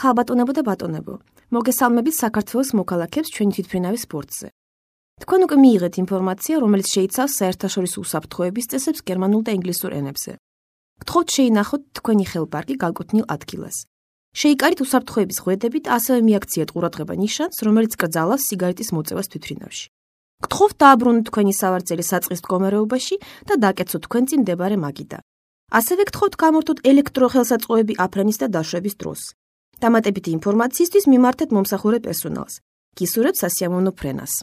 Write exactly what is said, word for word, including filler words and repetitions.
ქალბატონებო და ბატონებო, მოგესალმებით საქართველოს მოქალაქეებს ჩვენი თვითმფრინავის სპორტზე. თქვენ უკვე მიიღეთ ინფორმაცია, რომელიც შეიცავს საერთაშორისო უსაფრთხოების წესებს გერმანულ და ინგლისურ ენებზე. გთხოვთ შეინახოთ თქვენი ხელპარკი განკუთვნილ ადგილას. შეიკარით უსაფრთხოების ღვედებით, ასევე მიაქციეთ ყურადღება ნიშანს, რომელიც კრძალავს სიგარეტის მოწევას თვითმფრინავში. გთხოვთ დააბრუნოთ თქვენი სავარძელი საწყის მდგომარეობაში და დაკეცოთ თქვენ წინ მდებარე მაგიდა. ასევე გთხოვთ გამორთოთ ელექტროხელსაწყოები აფრენის და დაშვების დროს. დამატებითი ინფორმაციისთვის მიმართეთ მომსახურე პერსონალს. გისურვებთ სასიამოვნო ფრენას.